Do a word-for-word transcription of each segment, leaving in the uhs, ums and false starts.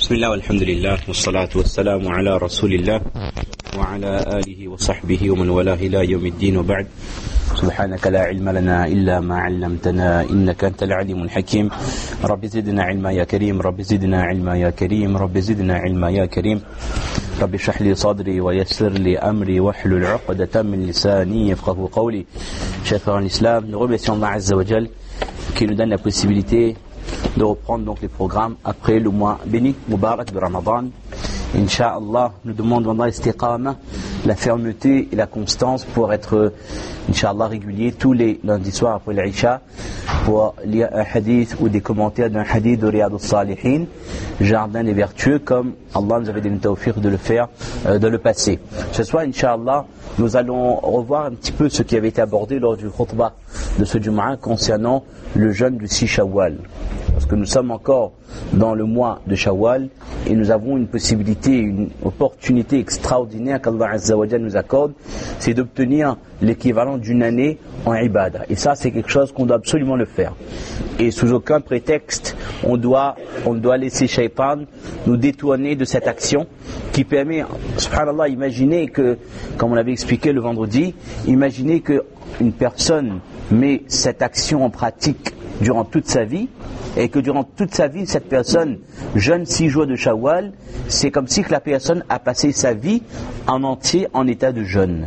بسم الله والحمد لله والصلاة والسلام على رسول الله وعلى آله وصحبه ومن والاه إلى يوم الدين وبعد. سبحانك لا علم لنا إلا ما علمتنا إنك أنت العليم الحكيم. رب زدنا علما يا كريم، رب زدنا علما يا كريم، رب زدنا علما يا كريم. رب اشرح لي صدري ويسر لي أمري واحلل عقدة من لساني يفقهوا قولي. Chers frères en islam, nous remercions Allah Azza wa Jal qui nous donne la possibilité de reprendre donc les programmes après le mois béni, Mubarak de Ramadan. Inch'Allah, nous demandons dans l'istiqama la fermeté et la constance pour être, Inch'Allah, régulier tous les lundis soirs après l'Isha pour lire un hadith ou des commentaires d'un hadith de Riyad al-Salihin, jardin des vertueux, comme Allah nous avait donné le tawfiq de le faire, euh, de le passer. Ce soir, Inch'Allah, nous allons revoir un petit peu ce qui avait été abordé lors du khutbah de ce Jumu'ah concernant le jeûne du six Shawwal. Parce que nous sommes encore dans le mois de Shawwal et nous avons une possibilité, une opportunité extraordinaire qu'Allah Azza wa Jalla nous accorde, c'est d'obtenir l'équivalent d'une année en ibadah. Et ça, c'est quelque chose qu'on doit absolument le faire. Et sous aucun prétexte, on doit, on doit laisser Shaytan nous détourner de cette action qui permet, subhanallah, imaginez que, comme on l'avait expliqué le vendredi, imaginez que une personne met cette action en pratique durant toute sa vie, et que durant toute sa vie, cette personne jeûne six jours de Shawwal, c'est comme si que la personne a passé sa vie en entier en état de jeûne.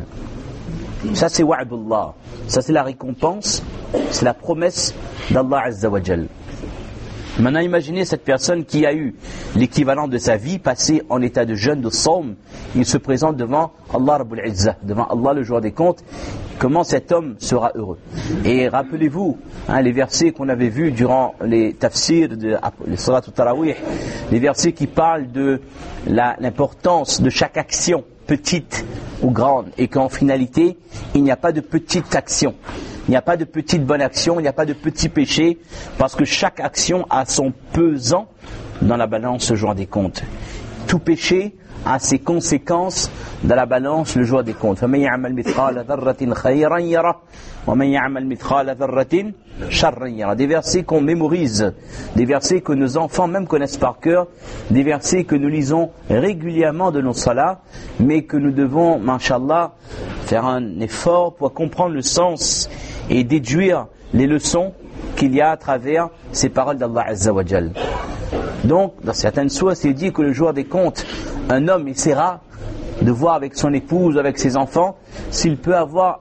Ça c'est wa'dullah, ça c'est la récompense, c'est la promesse d'Allah Azza wa Jal. Maintenant imaginez cette personne qui a eu l'équivalent de sa vie passée en état de jeûne, de sawm, il se présente devant Allah Rabbul Izzah, devant Allah le jour des comptes. Comment cet homme sera heureux. Et rappelez-vous hein, les versets qu'on avait vus durant les tafsirs de les salat al-tarawih, les versets qui parlent de la, l'importance de chaque action, petite ou grande, et qu'en finalité il n'y a pas de petite action, il n'y a pas de petite bonne action, il n'y a pas de petit péché, parce que chaque action a son pesant dans la balance ce jour des comptes. Tout péché a ses conséquences dans la balance le jour des comptes. فَمَنْ يَعْمَلْ مِثْقَالَ ذَرَّةٍ خَيْرًا يَرَهُ وَمَنْ يَعْمَلْ مِثْقَالَ ذَرَّةٍ شَرًّا يَرَهُ. Des versets qu'on mémorise, des versets que nos enfants même connaissent par cœur, des versets que nous lisons régulièrement de nos salats, mais que nous devons, mashallah, faire un effort pour comprendre le sens et déduire les leçons qu'il y a à travers ces paroles d'Allah Azza wa Jal. Donc, dans certaines sources, il dit que le jour des comptes, un homme essaiera de voir avec son épouse, avec ses enfants, s'il peut avoir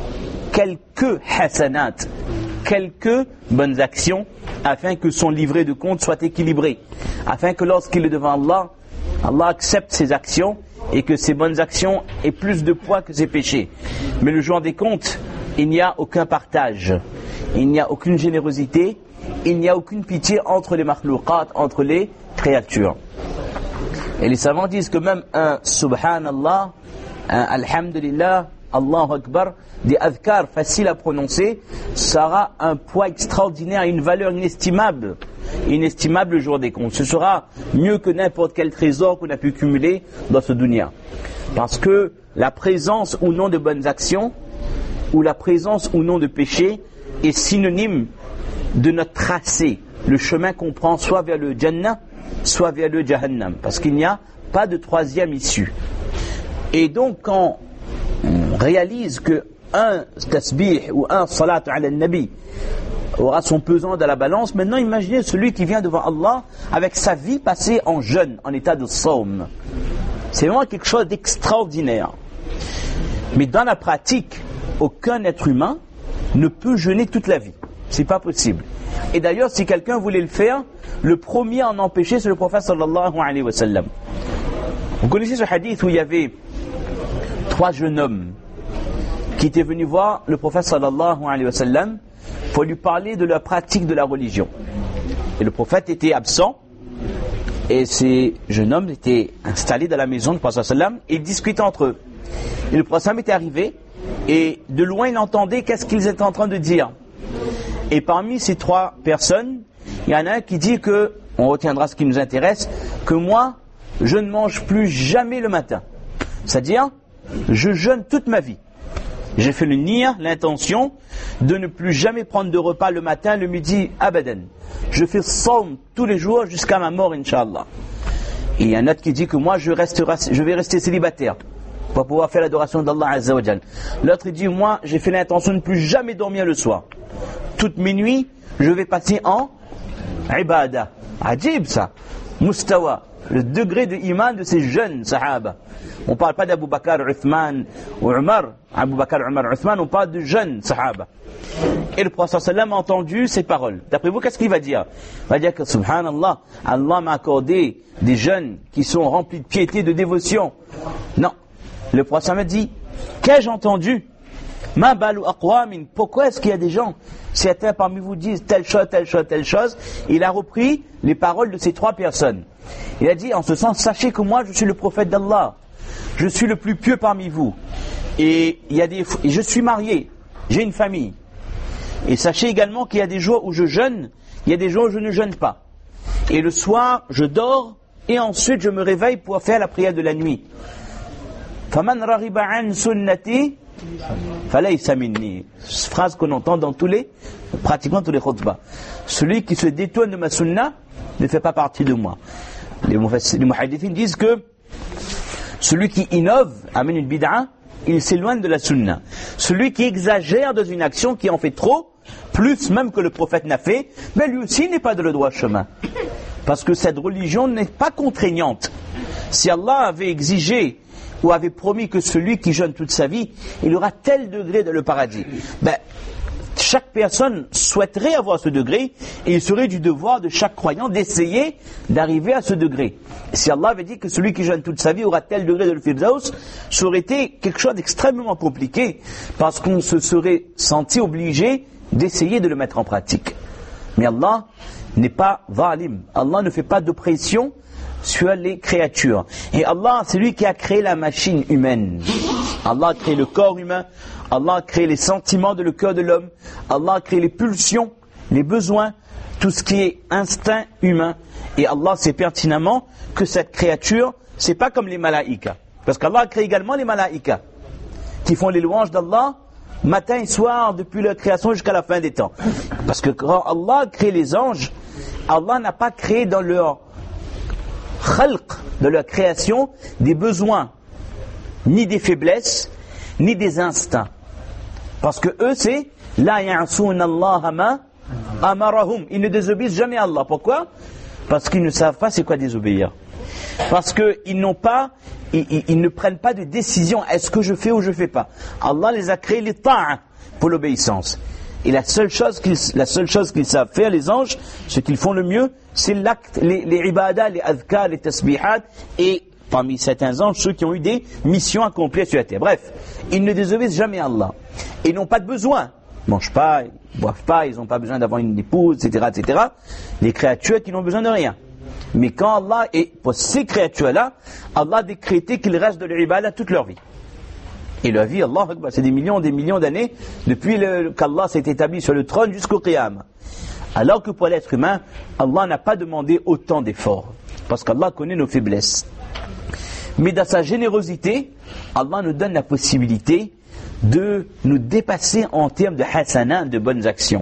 quelques hasanat, quelques bonnes actions, afin que son livret de compte soit équilibré, afin que lorsqu'il est devant Allah, Allah accepte ses actions et que ses bonnes actions aient plus de poids que ses péchés. Mais le jour des comptes, il n'y a aucun partage, il n'y a aucune générosité, il n'y a aucune pitié entre les makhlouqat, entre les créatures. Et les savants disent que même un subhanallah, un alhamdulillah, Allahu Akbar, des adhkar faciles à prononcer, ça aura un poids extraordinaire, une valeur inestimable, inestimable le jour des comptes. Ce sera mieux que n'importe quel trésor qu'on a pu cumuler dans ce dunya. Parce que la présence ou non de bonnes actions, ou la présence ou non de péché, est synonyme de notre tracé, le chemin qu'on prend soit vers le Jannah, soit vers le Jahannam, parce qu'il n'y a pas de troisième issue. Et donc quand on réalise que un tasbih ou un salat ala nabi aura son pesant dans la balance, maintenant imaginez celui qui vient devant Allah avec sa vie passée en jeûne, en état de sawm. C'est vraiment quelque chose d'extraordinaire. Mais dans la pratique, aucun être humain ne peut jeûner toute la vie. C'est pas possible. Et d'ailleurs, si quelqu'un voulait le faire, le premier à en empêcher, c'est le prophète sallallahu alayhi wa sallam. Vous connaissez ce hadith où il y avait trois jeunes hommes qui étaient venus voir le prophète sallallahu alayhi wa sallam pour lui parler de la pratique de la religion. Et le prophète était absent, et ces jeunes hommes étaient installés dans la maison du prophète sallallahu alayhi wa sallam, et ils discutaient entre eux. Et le prophète était arrivé, et de loin il entendait qu'est-ce qu'ils étaient en train de dire. Et parmi ces trois personnes, il y en a un qui dit que, on retiendra ce qui nous intéresse, que moi, je ne mange plus jamais le matin. C'est-à-dire, je jeûne toute ma vie. J'ai fait le niyyah, l'intention, de ne plus jamais prendre de repas le matin, le midi, abadan. Je fais sawm tous les jours jusqu'à ma mort, Inch'Allah. Et il y a un autre qui dit que moi je, resterai, je vais rester célibataire pour pouvoir faire l'adoration d'Allah Azza wa Jal. L'autre il dit moi j'ai fait l'intention de ne plus jamais dormir le soir. Toutes mes nuits je vais passer en ibadah. Ajib ça. Mustawa. Le degré de iman de ces jeunes sahaba. On ne parle pas d'Abu Bakr, Uthman ou Umar. Abu Bakr, Umar, Uthman, on parle de jeunes sahaba. Et le prophète sallam a entendu ces paroles. D'après vous, qu'est-ce qu'il va dire? Il va dire que subhanallah, Allah m'a accordé des jeunes qui sont remplis de piété, de dévotion. Non. Le prophète sallam a dit, qu'ai-je entendu? Ma balu aqwamin. Pourquoi est-ce qu'il y a des gens, certains parmi vous disent telle chose, telle chose, telle chose? Il a repris les paroles de ces trois personnes. Il a dit en ce sens, sachez que moi je suis le prophète d'Allah. Je suis le plus pieux parmi vous. Et il y a des, et je suis marié. J'ai une famille. Et sachez également qu'il y a des jours où je jeûne, il y a des jours où je ne jeûne pas. Et le soir, je dors, et ensuite je me réveille pour faire la prière de la nuit. Faman raghiba an sunnati falaysa minni. Phrase qu'on entend dans tous les, pratiquement tous les khutbahs. Celui qui se détourne de ma sunna ne fait pas partie de moi. Les muhaddithines disent que celui qui innove, amène une bid'a, il s'éloigne de la sunna. Celui qui exagère dans une action, qui en fait trop, plus même que le prophète n'a fait, mais lui aussi n'est pas dans le droit chemin. Parce que cette religion n'est pas contraignante. Si Allah avait exigé ou avait promis que celui qui jeûne toute sa vie, il aura tel degré dans le paradis, ben, chaque personne souhaiterait avoir ce degré et il serait du devoir de chaque croyant d'essayer d'arriver à ce degré. Si Allah avait dit que celui qui jeûne toute sa vie aura tel degré de le Firdaus, ça aurait été quelque chose d'extrêmement compliqué parce qu'on se serait senti obligé d'essayer de le mettre en pratique. Mais Allah n'est pas zalim. Allah ne fait pas d'oppression sur les créatures. Et Allah, c'est lui qui a créé la machine humaine. Allah a créé le corps humain. Allah a créé les sentiments de le cœur de l'homme. Allah a créé les pulsions, les besoins, tout ce qui est instinct humain. Et Allah sait pertinemment que cette créature, c'est pas comme les malaïkas. Parce qu'Allah a créé également les malaïkas, qui font les louanges d'Allah matin et soir depuis leur création jusqu'à la fin des temps. Parce que quand Allah a créé les anges, Allah n'a pas créé dans leur khalq, de leur création, des besoins, ni des faiblesses, ni des instincts. Parce que eux, c'est la ya'souna Allah ma amarahum. Ils ne désobéissent jamais à Allah. Pourquoi? Parce qu'ils ne savent pas c'est quoi désobéir. Parce qu'ils n'ont pas, ils, ils, ils ne prennent pas de décision. Est-ce que je fais ou je fais pas? Allah les a créés les ta'a pour l'obéissance. Et la seule chose qu'ils, la seule chose qu'ils savent faire, les anges, ce qu'ils font le mieux, c'est l'acte, les, les ibadah, les adhkar, les tasbihat, et parmi certains anges, ceux qui ont eu des missions accomplies sur la terre. Bref, ils ne désobéissent jamais à Allah. Et ils n'ont pas de besoin. Ils ne mangent pas, ils ne boivent pas, ils n'ont pas besoin d'avoir une épouse, et cetera, et cetera. Les créatures qui n'ont besoin de rien. Mais quand Allah, et pour ces créatures-là, Allah a décrété qu'ils restent de l'ibadah toute leur vie. Et leur vie, Allah, c'est des millions, des millions d'années, depuis le, qu'Allah s'est établi sur le trône jusqu'au Qiyam. Alors que pour l'être humain, Allah n'a pas demandé autant d'efforts. Parce qu'Allah connaît nos faiblesses. Mais dans sa générosité, Allah nous donne la possibilité de nous dépasser en termes de hasana, de bonnes actions.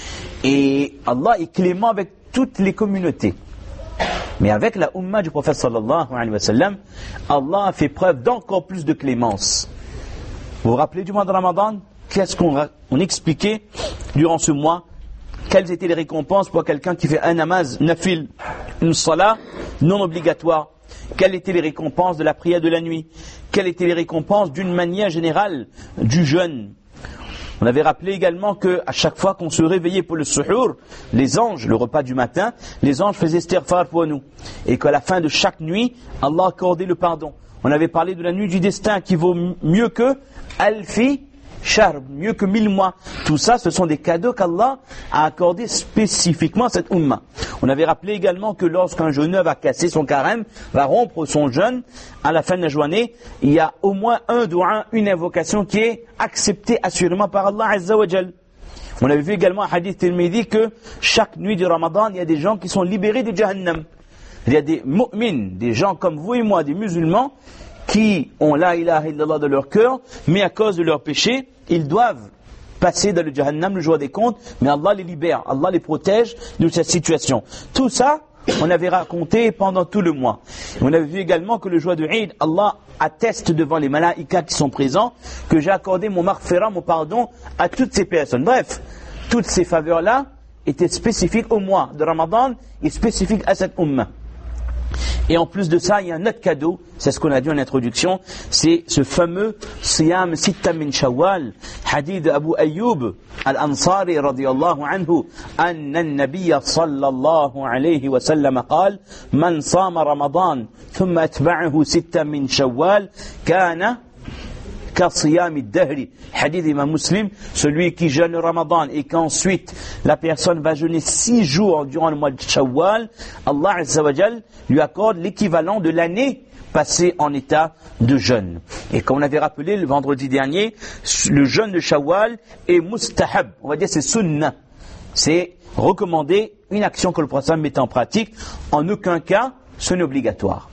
Et Allah est clément avec toutes les communautés. Mais avec la umma du prophète sallallahu alayhi wa sallam, Allah a fait preuve d'encore plus de clémence. Vous vous rappelez du mois de Ramadan? Qu'est-ce qu'on on expliquait durant ce mois? Quelles étaient les récompenses pour quelqu'un qui fait un namaz, nafil, une salat non obligatoire? Quelles étaient les récompenses de la prière de la nuit? Quelles étaient les récompenses d'une manière générale du jeûne? On avait rappelé également que à chaque fois qu'on se réveillait pour le suhour, les anges, le repas du matin, les anges faisaient istighfar pour nous. Et qu'à la fin de chaque nuit, Allah accordait le pardon. On avait parlé de la nuit du destin qui vaut mieux que alfi shahr, mieux que mille mois. Tout ça, ce sont des cadeaux qu'Allah a accordés spécifiquement à cette umma. On avait rappelé également que lorsqu'un jeûneur va casser son carême, va rompre son jeûne, à la fin de la journée, il y a au moins un doua, une invocation qui est acceptée assurément par Allah Azza wa Jal. On avait vu également un hadith Tirmidhi que chaque nuit du Ramadan, il y a des gens qui sont libérés de Jahannam. Il y a des mu'min, des gens comme vous et moi, des musulmans, qui ont la ilaha illallah de leur cœur, mais à cause de leurs péchés, ils doivent passer dans le Jahannam le jour des comptes, mais Allah les libère, Allah les protège de cette situation. Tout ça, on avait raconté pendant tout le mois. On avait vu également que le jour de Eid, Allah atteste devant les malaïkas qui sont présents que j'ai accordé mon maghfira, mon pardon à toutes ces personnes. Bref, toutes ces faveurs-là étaient spécifiques au mois de Ramadan et spécifiques à cette ummah. Et en plus de ça, il y a un autre cadeau, c'est ce qu'on a dit en introduction, c'est ce fameux Siyam Sitta min Shawwal, hadith d'Abu Ayyub al-Ansari radiyallahu anhu, anna an-nabiyya sallallahu alayhi wa sallam قال من صام رمضان ثم أتبعه ستة من شوال كان كصيام الدهر. Hadith Imam Muslim, celui qui jeûne le Ramadan et qu'ensuite la personne va jeûner six jours durant le mois de Shawwal, Allah Azza wa Jal lui accorde l'équivalent de l'année passée en état de jeûne. Et comme on avait rappelé le vendredi dernier, le jeûne de Shawwal est mustahab, on va dire c'est sunnah, c'est recommandé, une action que le prophète met en pratique, en aucun cas ce n'est obligatoire.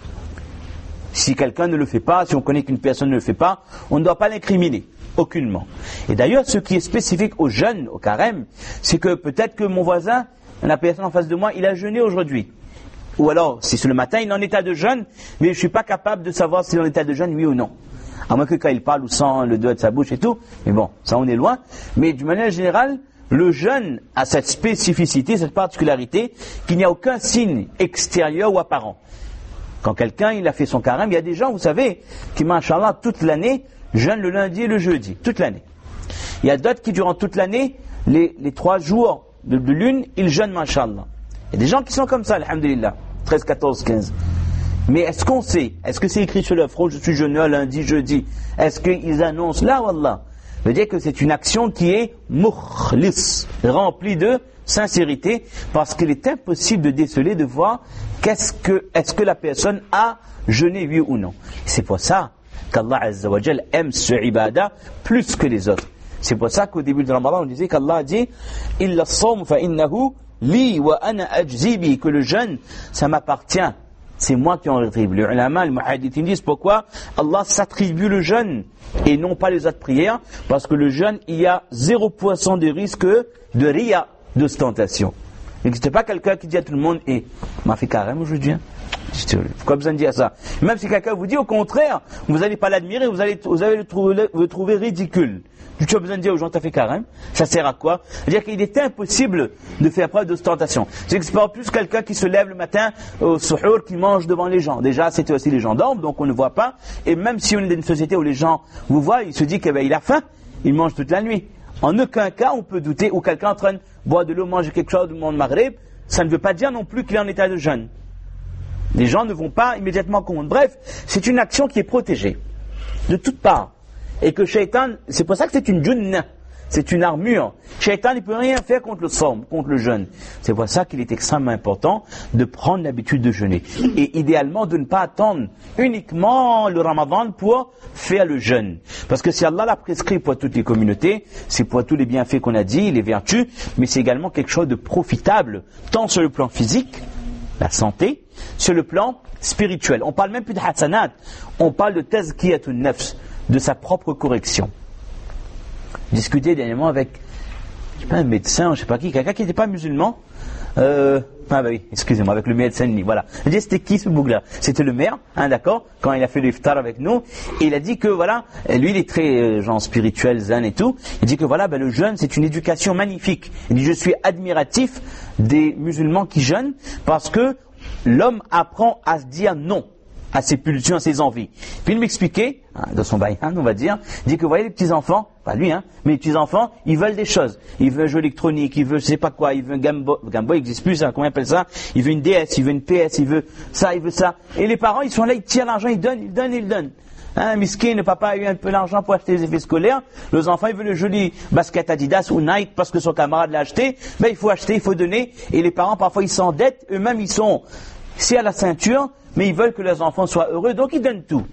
Si quelqu'un ne le fait pas, si on connaît qu'une personne ne le fait pas, on ne doit pas l'incriminer, aucunement. Et d'ailleurs, ce qui est spécifique aux jeûnes, au carême, c'est que peut-être que mon voisin, la personne en face de moi, il a jeûné aujourd'hui. Ou alors, si c'est le matin, il est en état de jeûne, mais je ne suis pas capable de savoir s'il est en état de jeûne, oui ou non. À moins que quand il parle ou sent le doigt de sa bouche et tout, mais bon, ça on est loin. Mais d'une manière générale, le jeûne a cette spécificité, cette particularité, qu'il n'y a aucun signe extérieur ou apparent. Quand quelqu'un il a fait son carême, il y a des gens, vous savez, qui, machallah, toute l'année, jeûnent le lundi et le jeudi, toute l'année. Il y a d'autres qui, durant toute l'année, les, les trois jours de, de lune, ils jeûnent, machallah. Il y a des gens qui sont comme ça, alhamdulillah, treize, quatorze, quinze. Mais est-ce qu'on sait, est-ce que c'est écrit sur leur front, je suis jeûneur lundi, jeudi, est-ce qu'ils annoncent là, wallah? Ça veut dire que c'est une action qui est mukhlis, remplie de sincérité, parce qu'il est impossible de déceler, de voir qu'est-ce que, est-ce que la personne a jeûné, oui ou non. C'est pour ça qu'Allah Azza wa Jal aime ce ibadah plus que les autres. C'est pour ça qu'au début de Ramadan, on disait qu'Allah a dit « Illa as-sawm fa innahu li wa ana ajzi bi » que le jeûne, ça m'appartient. C'est moi qui en rétribue. Les ulama, les muhaddithin disent pourquoi Allah s'attribue le jeûne et non pas les autres prières, parce que le jeûne, il y a zéro pour cent de risque de riya, d'ostentation. Il n'existe pas quelqu'un qui dit à tout le monde « Eh, m'a fait carême aujourd'hui, hein. Pourquoi besoin de dire ça? Même si quelqu'un vous dit au contraire, vous n'allez pas l'admirer, vous allez, vous allez le trouver, le trouver ridicule. Tu as besoin de dire aux gens, t'as fait carême? Ça sert à quoi? C'est-à-dire qu'il est impossible de faire preuve d'ostentation. C'est que c'est pas plus quelqu'un qui se lève le matin au suhour, qui mange devant les gens. Déjà, c'était aussi les gens dorment, donc on ne voit pas. Et même si on est dans une société où les gens vous voient, il se dit qu'il ben, il a faim, il mange toute la nuit. En aucun cas, on peut douter, ou quelqu'un en train de boire de l'eau, manger quelque chose du monde maghreb, ça ne veut pas dire non plus qu'il est en état de jeûne. Les gens ne vont pas immédiatement compte. Bref, c'est une action qui est protégée de toutes parts. Et que Shaitan, c'est pour ça que c'est une junnah, c'est une armure. Shaitan ne peut rien faire contre le somme, contre le jeûne. C'est pour ça qu'il est extrêmement important de prendre l'habitude de jeûner. Et idéalement de ne pas attendre uniquement le Ramadan pour faire le jeûne. Parce que si Allah l'a prescrit pour toutes les communautés, c'est pour tous les bienfaits qu'on a dit, les vertus, mais c'est également quelque chose de profitable, tant sur le plan physique, la santé, sur le plan spirituel. On parle même plus de hasanat, on parle de tazkiyatun nafs, de sa propre correction. Discuter dernièrement avec, je sais pas, un médecin, je sais pas qui, quelqu'un qui n'était pas musulman, euh, ah bah oui, excusez-moi, avec le médecin, voilà. Je dis, c'était qui ce bouc-là? C'était le maire, hein, d'accord, quand il a fait l'iftar avec nous, et il a dit que voilà, lui il est très, euh, genre spirituel, zen et tout, il dit que voilà, ben, le jeûne c'est une éducation magnifique. Il dit, je suis admiratif des musulmans qui jeûnent, parce que l'homme apprend à se dire non à ses pulsions, à ses envies. Puis il m'expliquait, hein, dans son baïhan, on va dire, il dit que vous voyez les petits-enfants, pas lui, hein, mais les petits-enfants, ils veulent des choses. Ils veulent un jeu électronique, ils veulent je sais pas quoi, ils veulent un Game Boy, Game Boy n'existe plus, hein, comment on appelle ça, ils veulent une D S, ils veulent une P S, ils veulent ça, ils veulent ça. Et les parents, ils sont là, ils tirent l'argent, ils donnent, ils donnent, ils donnent. Hein, miskin, le papa a eu un peu d'argent pour acheter les effets scolaires, les enfants, ils veulent le joli basket Adidas ou Nike parce que son camarade l'a acheté, ben il faut acheter, il faut donner, et les parents, parfois, ils s'endettent, eux-mêmes, ils sont, c'est à la ceinture, mais ils veulent que leurs enfants soient heureux, donc ils donnent tout.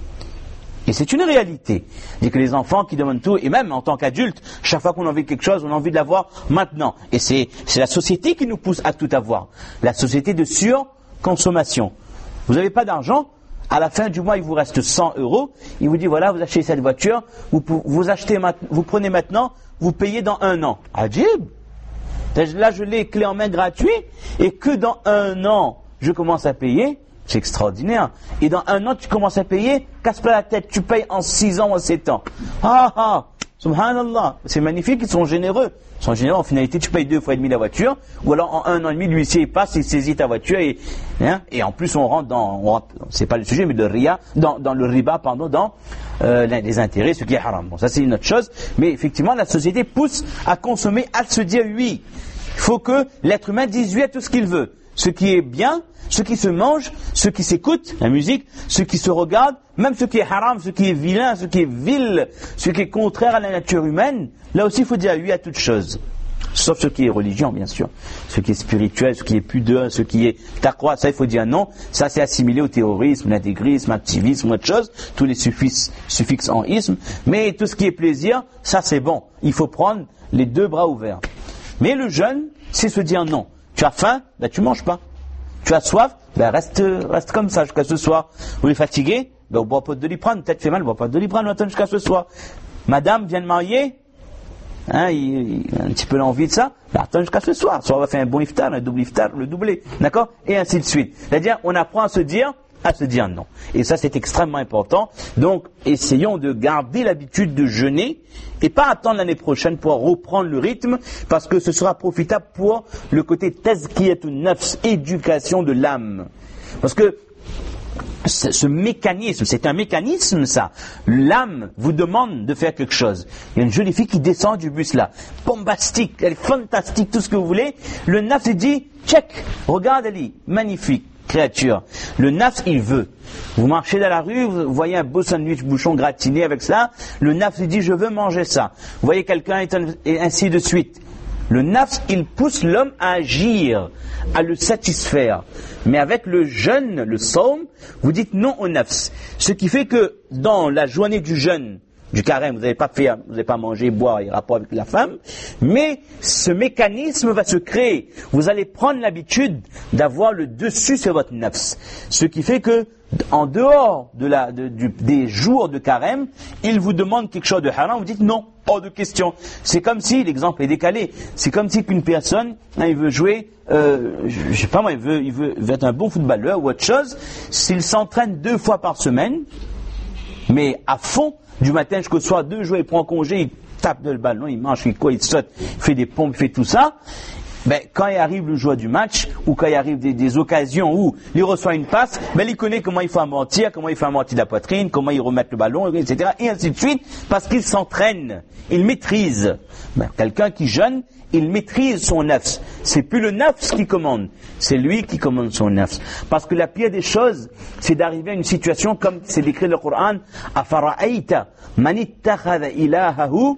Et c'est une réalité. C'est que les enfants qui demandent tout, et même en tant qu'adultes, chaque fois qu'on a envie de quelque chose, on a envie de l'avoir maintenant. Et c'est, c'est la société qui nous pousse à tout avoir. La société de surconsommation. Vous n'avez pas d'argent, à la fin du mois, il vous reste cent euros, il vous dit voilà, vous achetez cette voiture, vous, vous, achetez, vous prenez maintenant, vous payez dans un an. Adjib. Là, je l'ai clé en main gratuit, et que dans un an, je commence à payer, c'est extraordinaire. Et dans un an, tu commences à payer, casse pas la tête, tu payes en six ans ou en sept ans. Ah ah, subhanallah, c'est magnifique, ils sont généreux. Ils sont généreux, en finalité, tu payes deux fois et demi la voiture, ou alors en un an et demi, l'huissier il passe, il saisit ta voiture, et, hein, et en plus on rentre dans, on rentre, c'est pas le sujet, mais de ria, dans, dans le riba, pardon, dans euh, les intérêts, ce qui est haram. Bon, ça c'est une autre chose, mais effectivement, la société pousse à consommer, à se dire oui. Il faut que l'être humain dise oui à tout ce qu'il veut. Ce qui est bien, ce qui se mange, ce qui s'écoute, la musique, ce qui se regarde, même ce qui est haram, ce qui est vilain, ce qui est vil, ce qui est contraire à la nature humaine, là aussi il faut dire oui à toute chose. Sauf ce qui est religion, bien sûr. Ce qui est spirituel, ce qui est pudeur, ce qui est taqwa, ça il faut dire non. Ça c'est assimilé au terrorisme, l'intégrisme, l'activisme, autre chose. Tous les suffixes, suffixes en isme. Mais tout ce qui est plaisir, ça c'est bon. Il faut prendre les deux bras ouverts. Mais le jeûne, c'est se dire non. Tu as faim, ben tu manges pas. Tu as soif, ben reste, reste comme ça jusqu'à ce soir. Vous êtes fatigué, ben on boit pas de doliprane. Peut-être fait mal, on boit pas de doliprane, on attend jusqu'à ce soir. Madame vient de marier, hein, il, il a un petit peu l'envie de ça, ben attends jusqu'à ce soir. Soit on va faire un bon iftar, un double iftar, le doublé, d'accord? Et ainsi de suite. C'est-à-dire, on apprend à se dire, à se dire non. Et ça, c'est extrêmement important. Donc, essayons de garder l'habitude de jeûner et pas attendre l'année prochaine pour reprendre le rythme, parce que ce sera profitable pour le côté tazkiyatun nafs, éducation de l'âme. Parce que ce mécanisme, c'est un mécanisme ça. L'âme vous demande de faire quelque chose. Il y a une jolie fille qui descend du bus là, bombastique, elle est fantastique, tout ce que vous voulez. Le nafs il dit, check, regarde elle est magnifique. Créature. Le nafs, il veut. Vous marchez dans la rue, vous voyez un beau sandwich bouchon gratiné avec ça, le nafs, il dit, je veux manger ça. Vous voyez quelqu'un et ainsi de suite. Le nafs, il pousse l'homme à agir, à le satisfaire. Mais avec le jeûne, le saum, vous dites non au nafs. Ce qui fait que dans la journée du jeûne, du carême, vous n'allez pas faire, vous n'allez pas manger, boire et rapport avec la femme, mais ce mécanisme va se créer. Vous allez prendre l'habitude d'avoir le dessus sur votre nafs. Ce qui fait que, en dehors de la, de, du, des jours de carême, il vous demande quelque chose de haram, vous dites non, hors de question. C'est comme si, l'exemple est décalé, c'est comme si qu'une personne, hein, il veut jouer, euh, je, je sais pas moi, il veut, il veut, il veut être un bon footballeur ou autre chose, s'il s'entraîne deux fois par semaine, mais à fond, du matin jusqu'au soir, deux jours, il prend congé, il tape le ballon, il mange, il court, il saute, il fait des pompes, il fait tout ça. Ben, quand il arrive le jour du match, ou quand il arrive des, des occasions où il reçoit une passe, ben, il connaît comment il faut amortir, comment il faut amortir la poitrine, comment il remet le ballon, et cetera. Et ainsi de suite, parce qu'il s'entraîne, il maîtrise. Ben, quelqu'un qui jeûne, il maîtrise son nafs. C'est plus le nafs qui commande, c'est lui qui commande son nafs. Parce que la pire des choses, c'est d'arriver à une situation comme c'est décrit dans le Coran, Afara'aita man ittakhadha ilahahu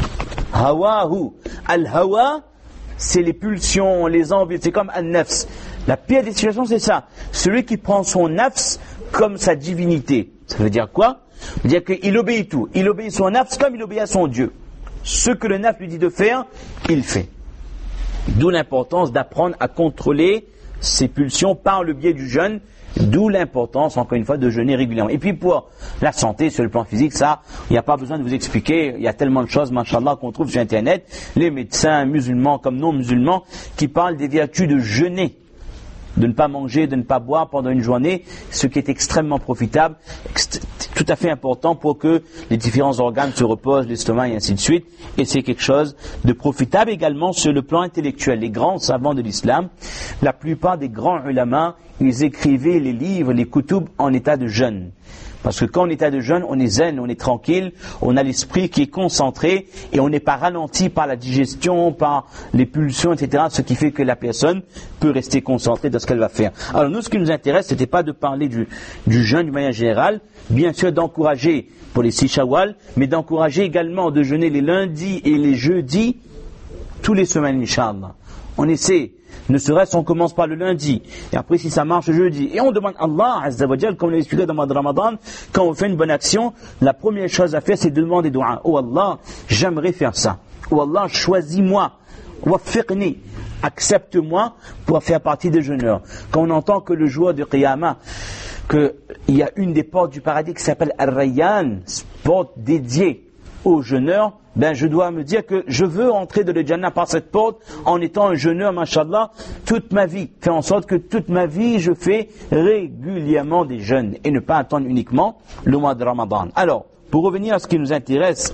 hawahu. Al-hawa, c'est les pulsions, les envies, c'est comme un-nafs. La pire des situations, c'est ça. Celui qui prend son nafs comme sa divinité. Ça veut dire quoi? Ça veut dire qu'il obéit tout. Il obéit son nafs comme il obéit à son Dieu. Ce que le nafs lui dit de faire, il fait. D'où l'importance d'apprendre à contrôler ses pulsions par le biais du jeûne. D'où l'importance, encore une fois, de jeûner régulièrement. Et puis pour la santé, sur le plan physique, ça, il n'y a pas besoin de vous expliquer. Il y a tellement de choses, machallah, qu'on trouve sur Internet. Les médecins musulmans comme non musulmans qui parlent des vertus de jeûner. De ne pas manger, de ne pas boire pendant une journée, ce qui est extrêmement profitable, tout à fait important pour que les différents organes se reposent, l'estomac et ainsi de suite. Et c'est quelque chose de profitable également sur le plan intellectuel. Les grands savants de l'islam, la plupart des grands ulama, ils écrivaient les livres, les kutub en état de jeûne. Parce que quand on est en état de jeûne, on est zen, on est tranquille, on a l'esprit qui est concentré et on n'est pas ralenti par la digestion, par les pulsions, et cetera. Ce qui fait que la personne peut rester concentrée dans ce qu'elle va faire. Alors nous, ce qui nous intéresse, c'était pas de parler du, du jeûne d'une manière générale, bien sûr d'encourager pour les six Shawwal, mais d'encourager également de jeûner les lundis et les jeudis, tous les semaines, Inch'Allah. On essaie. Ne serait-ce qu'on commence par le lundi, et après si ça marche le jeudi. Et on demande à Allah, Azza wa Jal, comme on l'a expliqué dans le mois de Ramadan, quand on fait une bonne action, la première chose à faire, c'est de demander dua. Oh Allah, j'aimerais faire ça. Oh Allah, choisis-moi. Waffiqni. Accepte-moi pour faire partie des jeûneurs. Quand on entend que le jour de Qiyamah, qu'il y a une des portes du paradis qui s'appelle Ar-Rayyan, porte dédiée aux jeûneurs, ben je dois me dire que je veux entrer dans le Jannah par cette porte en étant un jeûneur, mashallah, toute ma vie. Faire en sorte que toute ma vie, je fais régulièrement des jeûnes et ne pas attendre uniquement le mois de Ramadan. Alors, pour revenir à ce qui nous intéresse,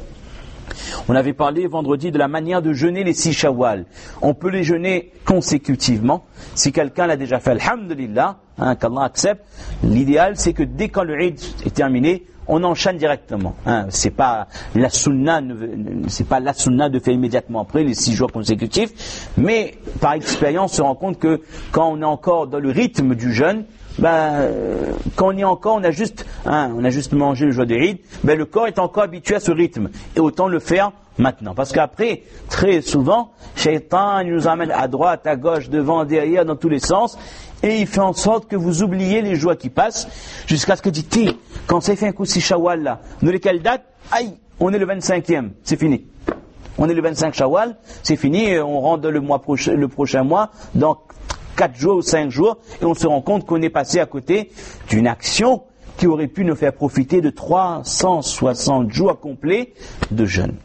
on avait parlé vendredi de la manière de jeûner les six Shawwal. On peut les jeûner consécutivement. Si quelqu'un l'a déjà fait, alhamdulillah, hein, qu'Allah accepte, l'idéal c'est que dès quand le Eid est terminé, on enchaîne directement. Hein. C'est pas la sunna, c'est pas la sunna de faire immédiatement après les six jours consécutifs, mais par expérience, on se rend compte que quand on est encore dans le rythme du jeûne, ben, quand on y est encore, on a juste, hein, on a juste mangé le jour de Eid, ben le corps est encore habitué à ce rythme, et autant le faire maintenant. Parce qu'après, très souvent, Shaitan nous amène à droite, à gauche, devant, derrière, dans tous les sens, et il fait en sorte que vous oubliez les jours qui passent, jusqu'à ce que dites, quand c'est fait un coup si Shawwal là, de quelle date? Aïe, on est le vingt-cinquième, c'est fini. On est le vingt-cinq Shawwal, c'est fini, on rentre le mois prochain, le prochain mois, donc quatre jours ou cinq jours, et on se rend compte qu'on est passé à côté d'une action qui aurait pu nous faire profiter de trois cent soixante jours complets de jeûne.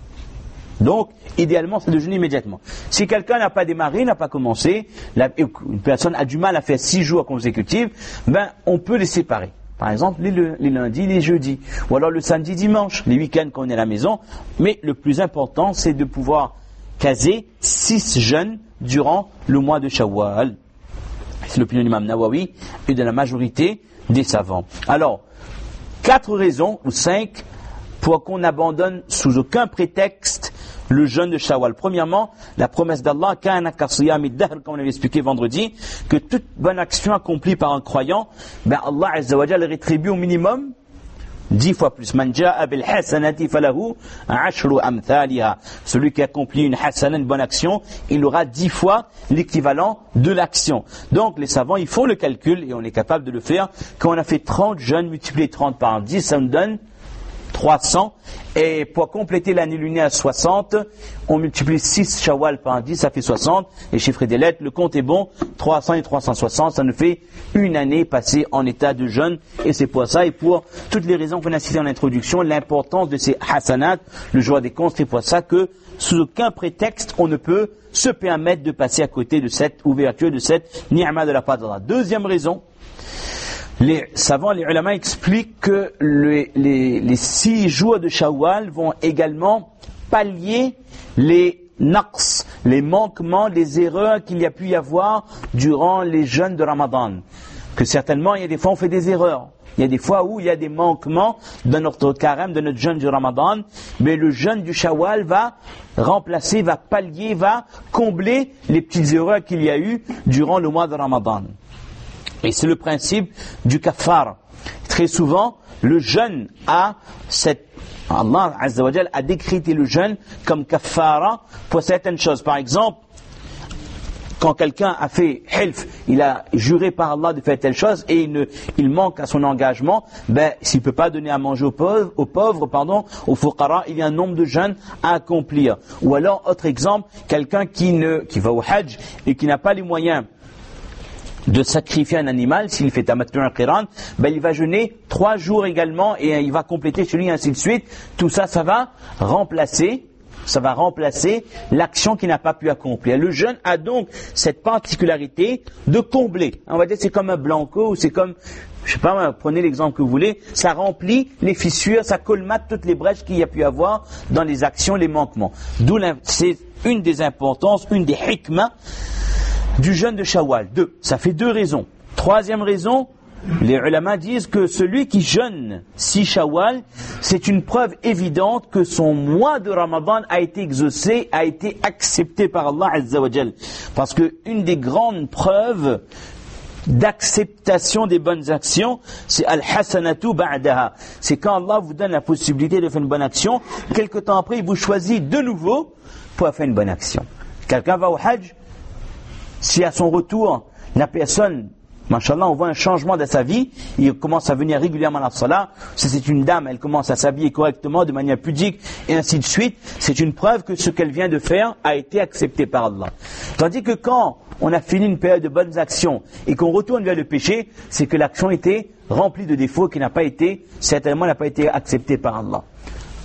Donc, idéalement, c'est de jeûner immédiatement. Si quelqu'un n'a pas démarré, n'a pas commencé, la, une personne a du mal à faire six jours consécutifs, ben, on peut les séparer. Par exemple, les, les lundis, les jeudis, ou alors le samedi, dimanche, les week-ends quand on est à la maison. Mais le plus important, c'est de pouvoir caser six jeûnes durant le mois de Shawwal. C'est l'opinion de l'imam Nawawi et de la majorité des savants. Alors, quatre raisons, ou cinq, pour qu'on abandonne sous aucun prétexte le jeûne de Shawwal. Premièrement, la promesse d'Allah, kana kasiyamid dahr, comme on avait expliqué vendredi, que toute bonne action accomplie par un croyant, ben Allah Azza wa Jalla rétribue au minimum dix fois plus. Man ja'a bil hasanati falahu ashru amthaliha. Celui qui accomplit une hasana, une bonne action, il aura dix fois l'équivalent de l'action. Donc les savants, ils font le calcul, et on est capable de le faire. Quand on a fait trente jeûnes, multiplié trente par dix, ça nous donne trois cents. Et pour compléter l'année lunaire à soixante, on multiplie six Shawwal par dix, ça fait soixante. Les chiffres des lettres, le compte est bon. trois cents et trois cent soixante, ça nous fait une année passée en état de jeûne. Et c'est pour ça, et pour toutes les raisons qu'on a citées en introduction, l'importance de ces hasanat, le jour des comptes, c'est pour ça que, sous aucun prétexte, on ne peut se permettre de passer à côté de cette ouverture, de cette ni'ma de la part d'Allah. Deuxième raison, les savants, les ulama expliquent que les, les, les six jours de Shawwal vont également pallier les naqs, les manquements, les erreurs qu'il y a pu y avoir durant les jeûnes de Ramadan. Que certainement, il y a des fois on fait des erreurs. Il y a des fois où il y a des manquements de notre carême, de notre jeûne du Ramadan, mais le jeûne du Shawwal va remplacer, va pallier, va combler les petites erreurs qu'il y a eu durant le mois de Ramadan. Et c'est le principe du kaffar. Très souvent, le jeûne a cette... Allah Azza wa Jal a décrété le jeûne comme kaffara pour certaines choses. Par exemple, quand quelqu'un a fait hilf, il a juré par Allah de faire telle chose et il, ne, il manque à son engagement, ben, s'il ne peut pas donner à manger aux pauvres, aux pauvres, pardon, aux fuqara, il y a un nombre de jeûnes à accomplir. Ou alors, autre exemple, quelqu'un qui, ne, qui va au hajj et qui n'a pas les moyens de sacrifier un animal, s'il fait tamattu un qiran, ben il va jeûner trois jours également et il va compléter chez lui, ainsi de suite. Tout ça, ça va remplacer, ça va remplacer l'action qu'il n'a pas pu accomplir. Le jeûne a donc cette particularité de combler. On va dire c'est comme un blanco ou c'est comme, je sais pas, prenez l'exemple que vous voulez, ça remplit les fissures, ça colmate toutes les brèches qu'il y a pu avoir dans les actions, les manquements. D'où c'est une des importances, une des hikmah du jeûne de Shawwal. Deux. Ça fait deux raisons. Troisième raison, les ulama disent que celui qui jeûne six Shawwal, c'est une preuve évidente que son mois de Ramadan a été exaucé, a été accepté par Allah Azza wa Jal. Parce que une des grandes preuves d'acceptation des bonnes actions, c'est al-hasanatu ba'daha. C'est quand Allah vous donne la possibilité de faire une bonne action, quelque temps après, il vous choisit de nouveau pour faire une bonne action. Quelqu'un va au hajj, si à son retour, la personne, machallah, on voit un changement dans sa vie, il commence à venir régulièrement à la salat, si c'est une dame, elle commence à s'habiller correctement, de manière pudique, et ainsi de suite, c'est une preuve que ce qu'elle vient de faire a été accepté par Allah. Tandis que quand on a fini une période de bonnes actions, et qu'on retourne vers le péché, c'est que l'action était remplie de défauts, qui n'a pas été, certainement n'a pas été acceptée par Allah.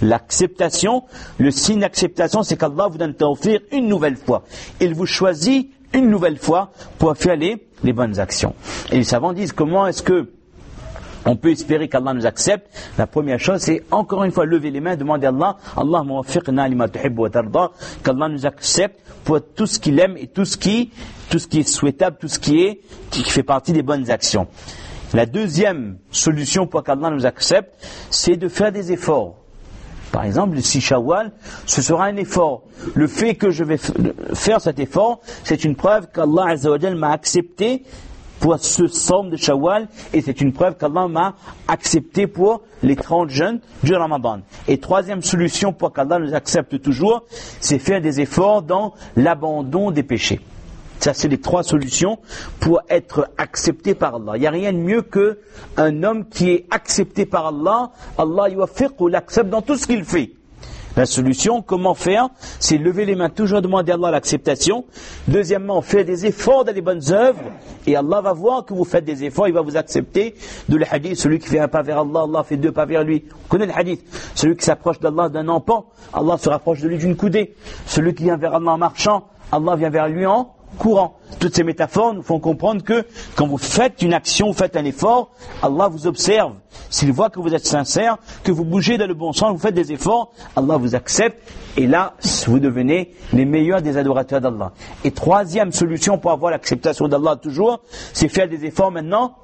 L'acceptation, le signe d'acceptation, c'est qu'Allah vous donne tawfiq une nouvelle fois. Il vous choisit une nouvelle fois pour faire les, les bonnes actions. Et les savants disent comment est-ce que on peut espérer qu'Allah nous accepte. La première chose, c'est encore une fois lever les mains, demander à Allah, Allah muwaffiqna lima tuhibbu wa tarda, qu'Allah nous accepte pour tout ce qu'il aime et tout ce qui, tout ce qui est souhaitable, tout ce qui est, qui fait partie des bonnes actions. La deuxième solution pour qu'Allah nous accepte, c'est de faire des efforts. Par exemple, le six Shawwal, ce sera un effort. Le fait que je vais faire cet effort, c'est une preuve qu'Allah Azza wa Jal m'a accepté pour ce somme de Shawwal, et c'est une preuve qu'Allah m'a accepté pour les trente jeûnes du Ramadan. Et troisième solution pour qu'Allah nous accepte toujours, c'est faire des efforts dans l'abandon des péchés. Ça, c'est les trois solutions pour être accepté par Allah. Il n'y a rien de mieux qu'un homme qui est accepté par Allah. Allah yuwaffiqhu, l'accepte dans tout ce qu'il fait. La solution, comment faire? C'est lever les mains, toujours demander à Allah l'acceptation. Deuxièmement, faire des efforts dans les bonnes œuvres. Et Allah va voir que vous faites des efforts, il va vous accepter. De le hadith, celui qui fait un pas vers Allah, Allah fait deux pas vers lui. On connaît le hadith. Celui qui s'approche d'Allah d'un empan, Allah se rapproche de lui d'une coudée. Celui qui vient vers Allah en marchant, Allah vient vers lui en courant. Toutes ces métaphores nous font comprendre que quand vous faites une action, vous faites un effort, Allah vous observe. S'il voit que vous êtes sincère, que vous bougez dans le bon sens, vous faites des efforts, Allah vous accepte, et là, vous devenez les meilleurs des adorateurs d'Allah. Et troisième solution pour avoir l'acceptation d'Allah toujours, c'est faire des efforts maintenant,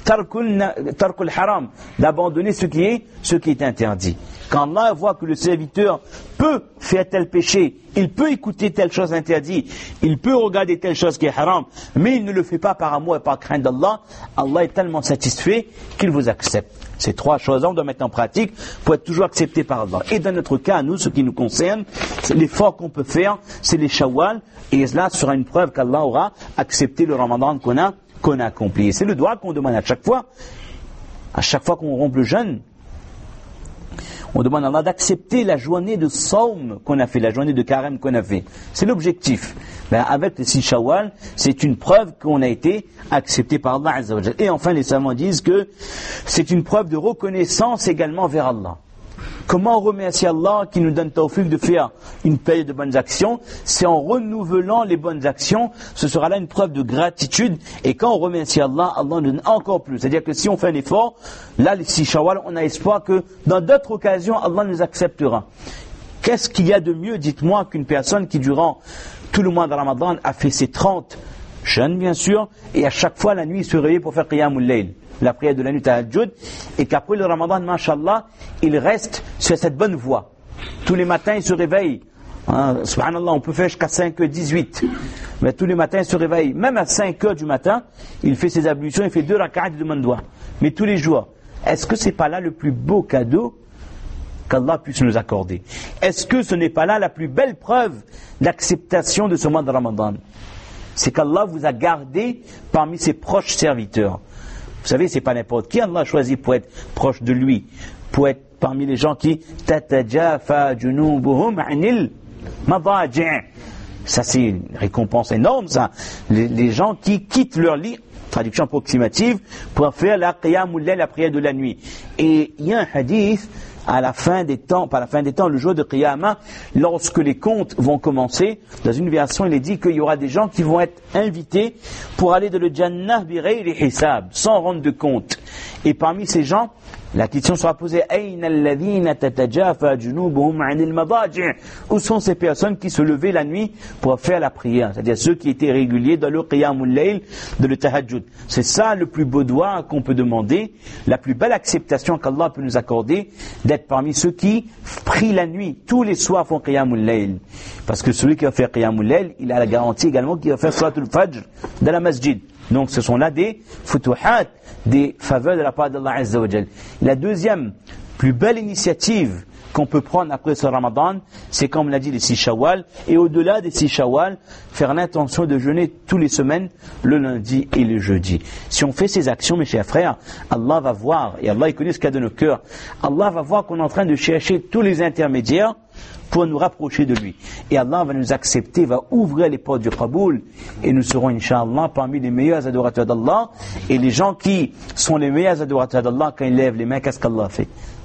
tarkul haram, d'abandonner ce qui est, ce qui est interdit. Quand Allah voit que le serviteur peut faire tel péché, il peut écouter telle chose interdite, il peut regarder telle chose qui est haram, mais il ne le fait pas par amour et par crainte d'Allah, Allah est tellement satisfait qu'il vous accepte. Ces trois choses-là, on doit mettre en pratique pour être toujours accepté par Allah. Et dans notre cas, nous, ce qui nous concerne, c'est l'effort qu'on peut faire, c'est les Shawwal, et cela sera une preuve qu'Allah aura accepté le Ramadan qu'on a, qu'on a accompli. Et c'est le droit qu'on demande à chaque fois, à chaque fois qu'on rompt le jeûne. On demande à Allah d'accepter la journée de Sawm qu'on a fait, la journée de Carême qu'on a fait. C'est l'objectif. Ben, avec le six Shawwal, c'est une preuve qu'on a été accepté par Allah Azza wa Jal. Et enfin, les savants disent que c'est une preuve de reconnaissance également vers Allah. Comment on remercie Allah qui nous donne tawfiq de faire une période de bonnes actions? C'est en renouvelant les bonnes actions. Ce sera là une preuve de gratitude. Et quand on remercie Allah, Allah nous donne encore plus. C'est-à-dire que si on fait un effort, là, les six Shawwal, on a espoir que dans d'autres occasions, Allah nous acceptera. Qu'est-ce qu'il y a de mieux, dites-moi, qu'une personne qui, durant tout le mois de Ramadan, a fait ses trente jeûnes, bien sûr, et à chaque fois, la nuit, il se réveille pour faire Qiyamul Layl, la prière de la nuit tahajjud, et qu'après le Ramadan, mashallah, il reste sur cette bonne voie. Tous les matins, il se réveille. Hein, subhanallah, on peut faire jusqu'à cinq heures dix-huit. Mais tous les matins, il se réveille. Même à cinq heures du matin, il fait ses ablutions, il fait deux rak'at de mandoua. Mais tous les jours. Est-ce que c'est pas là le plus beau cadeau qu'Allah puisse nous accorder? Est-ce que ce n'est pas là la plus belle preuve d'acceptation de ce mois de Ramadan? C'est qu'Allah vous a gardé parmi ses proches serviteurs. Vous savez, c'est pas n'importe qui Allah a choisi pour être proche de lui, pour être parmi les gens qui tatajafa junubuhum anil madaji'. Ça, c'est une récompense énorme, ça. Les, les gens qui quittent leur lit, traduction approximative, pour faire la qiyamul layl, la prière de la nuit. Et il y a un hadith à la fin des temps, pas à la fin des temps, le jour de Qiyamah, lorsque les comptes vont commencer, dans une version, il est dit qu'il y aura des gens qui vont être invités pour aller dans le Jannah bi ghayri hisab, sans rendre de compte. Et parmi ces gens, la question sera posée, Ayna alladhina tatajafa junubuhum anil madaji'. Où sont ces personnes qui se levaient la nuit pour faire la prière? C'est-à-dire ceux qui étaient réguliers dans le Qiyamul Layl, de le Tahajjud. C'est ça le plus beau doigt qu'on peut demander, la plus belle acceptation qu'Allah peut nous accorder, d'être parmi ceux qui prient la nuit. Tous les soirs font Qiyamul Layl. Parce que celui qui va faire Qiyamul Layl, il a la garantie également qu'il va faire Salatul Fajr dans la masjid. Donc ce sont là des futuhat, des faveurs de la part d'Allah Azza wa Jal. La deuxième plus belle initiative qu'on peut prendre après ce Ramadan, c'est comme on l'a dit les six Shawwal, et au-delà des six Shawwal, faire l'intention de jeûner tous les semaines, le lundi et le jeudi. Si on fait ces actions, mes chers frères, Allah va voir, et Allah il connaît ce qu'il y a de nos cœurs, Allah va voir qu'on est en train de chercher tous les intermédiaires pour nous rapprocher de lui. Et Allah va nous accepter, va ouvrir les portes du Qaboul, et nous serons, Inch'Allah, parmi les meilleurs adorateurs d'Allah. Et les gens qui sont les meilleurs adorateurs d'Allah, quand ils lèvent les mains, qu'est-ce qu'Allah fait?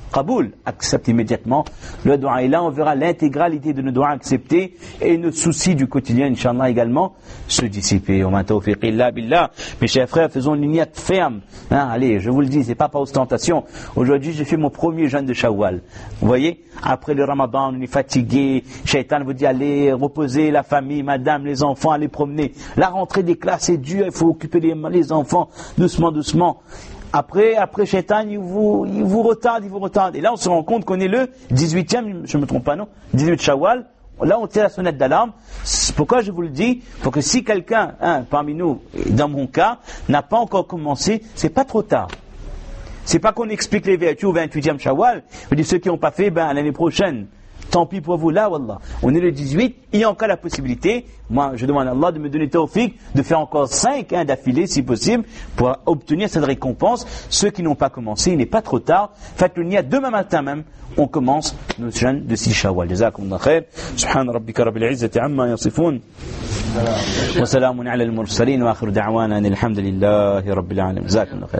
Qaboul, accepte immédiatement le dua. Et là, on verra l'intégralité de nos doigts acceptés et nos soucis du quotidien, Inch'Allah, également se dissiper. Wa ma tawfiq illa billah. Mes chers frères, faisons une niyyat ferme. Hein, allez, je vous le dis, c'est pas par ostentation. Aujourd'hui, j'ai fait mon premier jeûne de Shawwal. Vous voyez, après le Ramadan, on est fatigué. Shaitan vous dit, allez, reposer la famille, madame, les enfants, allez promener. La rentrée des classes, c'est dur, il faut occuper les, les enfants, doucement, doucement. Après, après Shaitan, il vous, il vous retarde, il vous retarde. Et là, on se rend compte qu'on est le dix-huitième, je ne me trompe pas, non? dix-huit Shawwal. Là, on tire la sonnette d'alarme. Pourquoi je vous le dis? Pour que si quelqu'un, hein, parmi nous, dans mon cas, n'a pas encore commencé, c'est pas trop tard. C'est pas qu'on explique les vertus au vingt-huitième Shawwal. Je dis ceux qui n'ont pas fait, ben, l'année prochaine. Tant pis pour vous, là, wallah. On est le dix-huit, il y a encore la possibilité. Moi, je demande à Allah de me donner tawfiq, de faire encore cinq hein, d'affilée, si possible, pour obtenir cette récompense. Ceux qui n'ont pas commencé, il n'est pas trop tard. Faites le niyyat demain matin même. On commence nos jeûnes de six Shawwal. Jazakumullah khair. Subhana rabbika rabbil izzati amma yasifun. Wa salamun ala al-mursalin wa akhiru da'wana alhamdulillahi rabbil alamin. Jazakumullah khair.